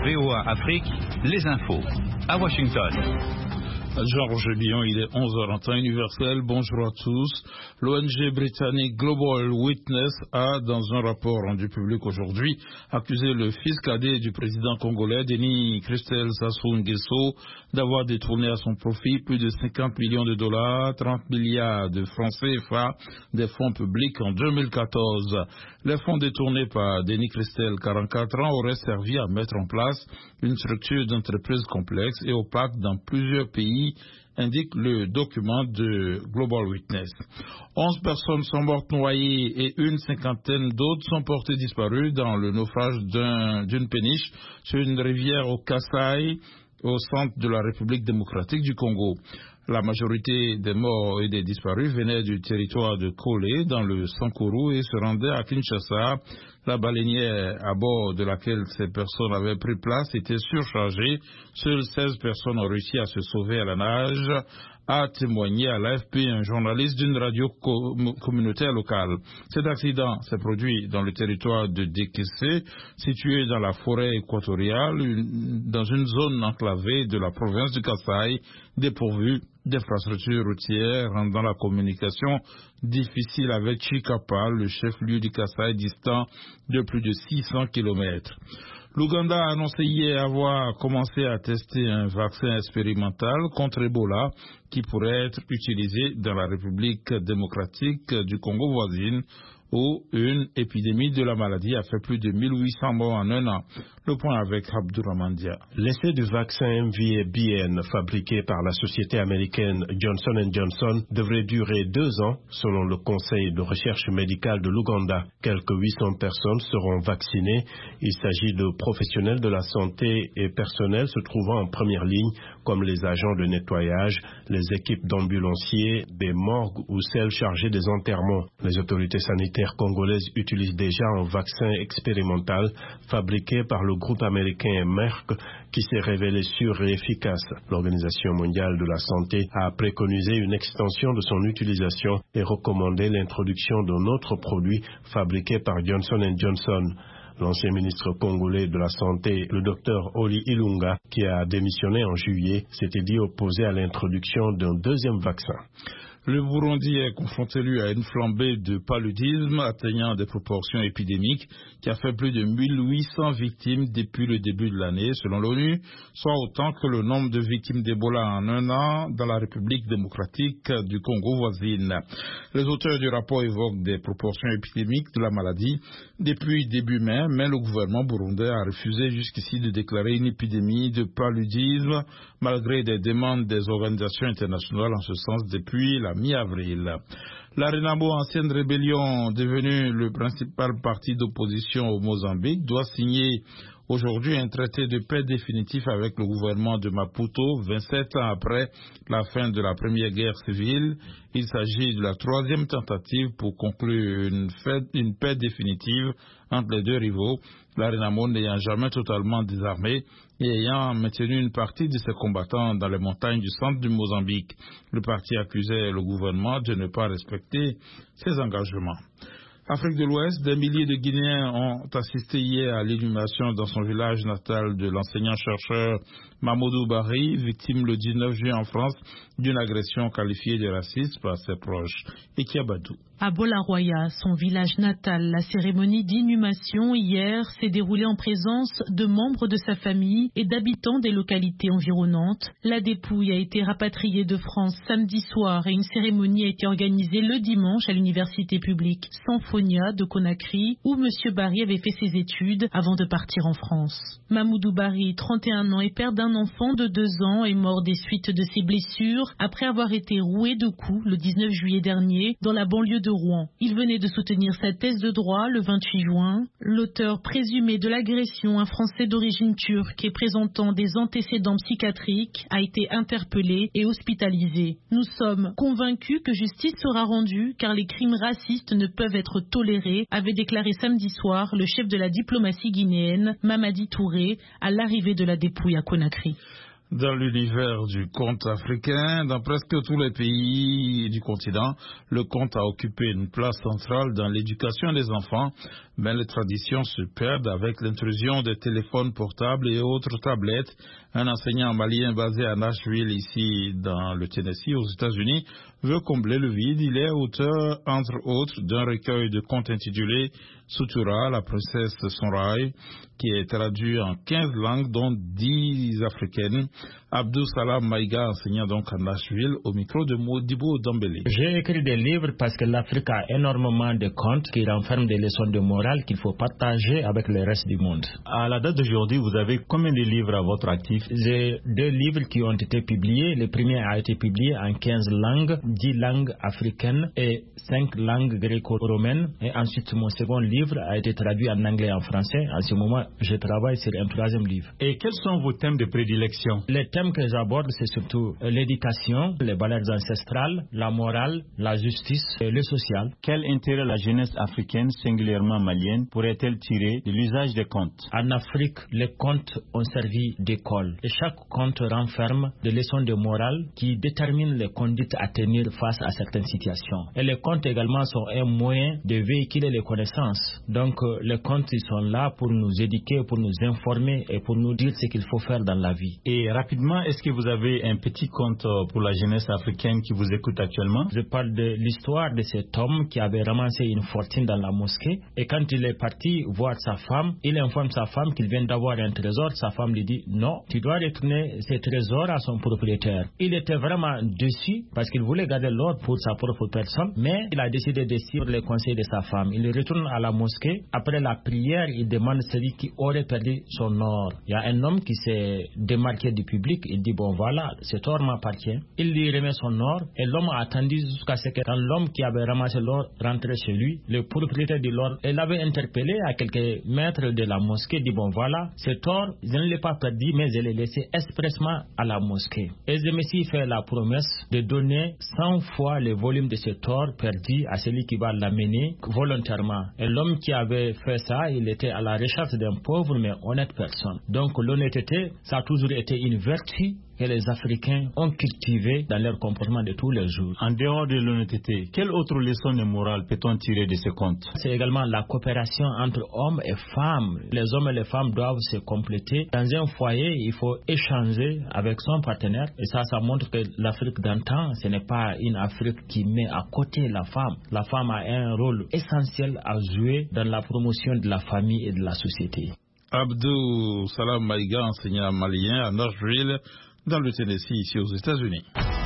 VOA Afrique, les infos. À Washington. Georges Lyon, il est 11h en temps universel. Bonjour à tous. L'ONG britannique Global Witness a, dans un rapport rendu public aujourd'hui, accusé le fils cadet du président congolais, Denis Christel Sassou Nguesso, d'avoir détourné à son profit plus de 50 millions de dollars, 30 milliards de francs CFA des fonds publics en 2014. Les fonds détournés par Denis Christel, 44 ans, auraient servi à mettre en place une structure d'entreprise complexe et opaque dans plusieurs pays, indique le document de Global Witness. 11 personnes sont mortes noyées et une cinquantaine d'autres sont portées disparues dans le naufrage d'une péniche sur une rivière au Kasaï, au centre de la République démocratique du Congo. La majorité des morts et des disparus venaient du territoire de Kolé, dans le Sankuru, et se rendaient à Kinshasa. La baleinière à bord de laquelle ces personnes avaient pris place était surchargée. Seules 16 personnes ont réussi à se sauver à la nage, a témoigné à l'AFP un journaliste d'une radio communautaire locale. Cet accident s'est produit dans le territoire de Dekese, situé dans la forêt équatoriale, dans une zone enclavée de la province du Kasaï, dépourvue d'infrastructures routières, rendant la communication difficile avec Chikapa, le chef-lieu du Kasaï distant de plus de 600 km. L'Ouganda a annoncé hier avoir commencé à tester un vaccin expérimental contre Ebola qui pourrait être utilisé dans la République démocratique du Congo voisine, où une épidémie de la maladie a fait plus de 1800 morts en un an. Le point avec Abdourahmane Dia. L'essai du vaccin MVA-BN fabriqué par la société américaine Johnson & Johnson devrait durer 2 ans, selon le Conseil de recherche médicale de l'Ouganda. Quelques 800 personnes seront vaccinées. Il s'agit de professionnels de la santé et personnels se trouvant en première ligne, comme les agents de nettoyage, les équipes d'ambulanciers, des morgues ou celles chargées des enterrements. Les autorités sanitaires congolaises utilisent déjà un vaccin expérimental fabriqué par le groupe américain Merck qui s'est révélé sûr et efficace. L'Organisation mondiale de la santé a préconisé une extension de son utilisation et recommandé l'introduction d'un autre produit fabriqué par Johnson & Johnson. L'ancien ministre congolais de la Santé, le docteur Oli Ilunga, qui a démissionné en juillet, s'était dit opposé à l'introduction d'un deuxième vaccin. Le Burundi est confronté, lui, à une flambée de paludisme atteignant des proportions épidémiques qui a fait plus de 1800 victimes depuis le début de l'année, selon l'ONU, soit autant que le nombre de victimes d'Ebola en un an dans la République démocratique du Congo voisine. Les auteurs du rapport évoquent des proportions épidémiques de la maladie depuis début mai, mais le gouvernement burundais a refusé jusqu'ici de déclarer une épidémie de paludisme, malgré des demandes des organisations internationales en ce sens depuis la mi-avril. La Renamo, ancienne rébellion devenue le principal parti d'opposition au Mozambique, doit signer aujourd'hui un traité de paix définitif avec le gouvernement de Maputo, 27 ans après la fin de la première guerre civile. Il s'agit de la 3e tentative pour conclure une paix définitive entre les deux rivaux, la Renamo n'ayant jamais totalement désarmé et ayant maintenu une partie de ses combattants dans les montagnes du centre du Mozambique. Le parti accusait le gouvernement de ne pas respecter ses engagements. Afrique de l'Ouest, des milliers de Guinéens ont assisté hier à l'inhumation dans son village natal de l'enseignant-chercheur Mamadou Barry, victime le 19 juin en France d'une agression qualifiée de raciste par ses proches. Ekiabadou. À Bolaroya, son village natal, la cérémonie d'inhumation hier s'est déroulée en présence de membres de sa famille et d'habitants des localités environnantes. La dépouille a été rapatriée de France samedi soir et une cérémonie a été organisée le dimanche à l'université publique Sanfonia de Conakry, où M. Barry avait fait ses études avant de partir en France. Mamoudou Barry, 31 ans et père d'un enfant de 2 ans, est mort des suites de ses blessures après avoir été roué de coups le 19 juillet dernier dans la banlieue de Rouen. Il venait de soutenir sa thèse de droit le 28 juin. L'auteur présumé de l'agression, un Français d'origine turque et présentant des antécédents psychiatriques, a été interpellé et hospitalisé. Nous sommes convaincus que justice sera rendue car les crimes racistes ne peuvent être tolérés, avait déclaré samedi soir le chef de la diplomatie guinéenne, Mamadi Touré, à l'arrivée de la dépouille à Conakry. Dans l'univers du conte africain, dans presque tous les pays du continent, le conte a occupé une place centrale dans l'éducation des enfants, mais les traditions se perdent avec l'intrusion des téléphones portables et autres tablettes. Un enseignant malien basé à Nashville, ici dans le Tennessee, aux États-Unis, veut combler le vide. Il est auteur, entre autres, d'un recueil de contes intitulé Sutura, la princesse Sonrai, qui est traduit en 15 langues, dont 10 africaines. Abdou Salam Maïga, enseignant donc à Nashville, au micro de Modibo Dambélé. J'ai écrit des livres parce que l'Afrique a énormément de contes qui renferment des leçons de morale qu'il faut partager avec le reste du monde. À la date d'aujourd'hui, vous avez combien de livres à votre actif? J'ai 2 livres qui ont été publiés. Le premier a été publié en 15 langues, 10 langues africaines et 5 langues gréco-romaines. Et ensuite, mon second livre a été traduit en anglais et en français. En ce moment, je travaille sur un 3e livre. Et quels sont vos thèmes de prédilection? Les thèmes que j'aborde, c'est surtout l'éducation, les valeurs ancestrales, la morale, la justice et le social. Quel intérêt la jeunesse africaine, singulièrement malienne, pourrait-elle tirer de l'usage des contes? En Afrique, les contes ont servi d'école. Et chaque conte renferme des leçons de morale qui déterminent les conduites à tenir face à certaines situations. Et les contes également sont un moyen de véhiculer les connaissances. Donc, les contes, ils sont là pour nous éduquer, pour nous informer et pour nous dire ce qu'il faut faire dans la vie. Et rapidement, est-ce que vous avez un petit conte pour la jeunesse africaine qui vous écoute actuellement? Je parle de l'histoire de cet homme qui avait ramassé une fortune dans la mosquée. Et quand il est parti voir sa femme, il informe sa femme qu'il vient d'avoir un trésor. Sa femme lui dit, non, tu dois retourner ce trésor à son propriétaire. Il était vraiment déçu parce qu'il voulait garder l'or pour sa propre personne, mais il a décidé de suivre les conseils de sa femme. Il retourne à la mosquée. Après la prière, il demande celui qui aurait perdu son or. Il y a un homme qui s'est démarqué du public. Il dit, bon voilà, cet or m'appartient. Il lui remet son or et l'homme a attendu jusqu'à ce que quand l'homme qui avait ramassé l'or rentrait chez lui, le propriétaire de l'or, il l'avait interpellé à quelques mètres de la mosquée, dit, bon voilà, cet or, je ne l'ai pas perdu, mais je l'ai laissé expressement à la mosquée. Et je me suis fait la promesse de donner 100 fois le volume de cet or perdu à celui qui va l'amener volontairement. Et l'homme qui avait fait ça, il était à la recherche d'un pauvre mais honnête personne. Donc l'honnêteté, ça a toujours été une vertu que les Africains ont cultivé dans leur comportement de tous les jours. En dehors de l'honnêteté, quelle autre leçon de morale peut-on tirer de ces contes? C'est également la coopération entre hommes et femmes. Les hommes et les femmes doivent se compléter. Dans un foyer, il faut échanger avec son partenaire. Et ça montre que l'Afrique d'antan, ce n'est pas une Afrique qui met à côté la femme. La femme a un rôle essentiel à jouer dans la promotion de la famille et de la société. Abdou Salam Maïga, enseignant malien à Nashville, dans le Tennessee, ici aux États-Unis.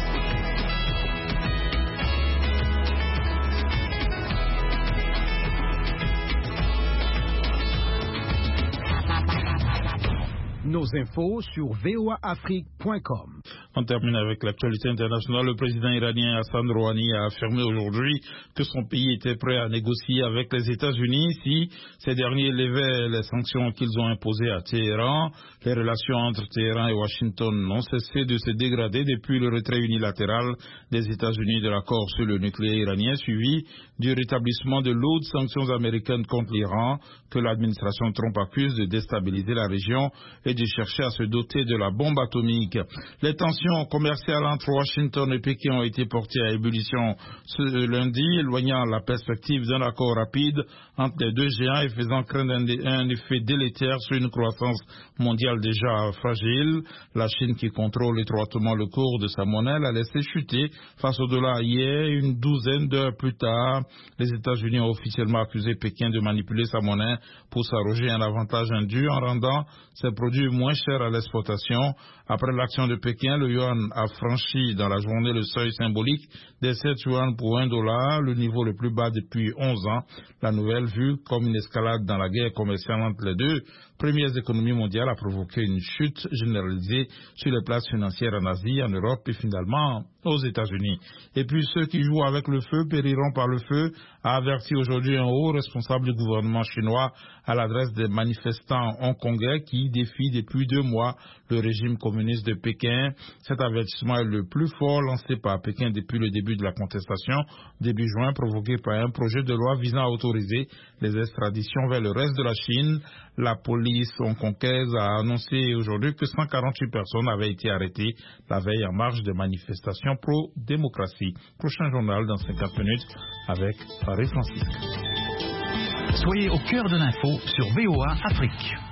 Nos infos sur voaafrique.com. On termine avec l'actualité internationale. Le président iranien Hassan Rouhani a affirmé aujourd'hui que son pays était prêt à négocier avec les États-Unis si ces derniers levaient les sanctions qu'ils ont imposées à Téhéran. Les relations entre Téhéran et Washington n'ont cessé de se dégrader depuis le retrait unilatéral des États-Unis de l'accord sur le nucléaire iranien, suivi du rétablissement de lourdes sanctions américaines contre l'Iran que l'administration Trump accuse de déstabiliser la région et de chercher à se doter de la bombe atomique. Les tensions commerciales entre Washington et Pékin ont été portées à ébullition ce lundi, éloignant la perspective d'un accord rapide entre les deux géants et faisant craindre un effet délétère sur une croissance mondiale déjà fragile. La Chine, qui contrôle étroitement le cours de sa monnaie, l'a laissé chuter face au dollar hier. Une douzaine d'heures plus tard, les États-Unis ont officiellement accusé Pékin de manipuler sa monnaie pour s'arroger un avantage indu en rendant ses produits moins chers à l'exportation. Après l'action de Pékin, le yuan a franchi dans la journée le seuil symbolique des 7 yuan pour $1, le niveau le plus bas depuis 11 ans. La nouvelle, vue comme une escalade dans la guerre commerciale entre les deux premières économies mondiales, a provoqué une chute généralisée sur les places financières en Asie, en Europe et finalement aux États-Unis. Et puis ceux qui jouent avec le feu périront par le feu, a averti aujourd'hui un haut responsable du gouvernement chinois à l'adresse des manifestants hongkongais qui défient depuis 2 mois le régime communiste de Pékin. Cet avertissement est le plus fort lancé par Pékin depuis le début de la contestation, début juin, provoqué par un projet de loi visant à autoriser les extraditions vers le reste de la Chine. La police hongkongaise a annoncé aujourd'hui que 148 personnes avaient été arrêtées la veille en marge de manifestations pro-démocratie. Prochain journal dans 50 minutes avec Paris Francisque. Soyez au cœur de l'info sur VOA Afrique.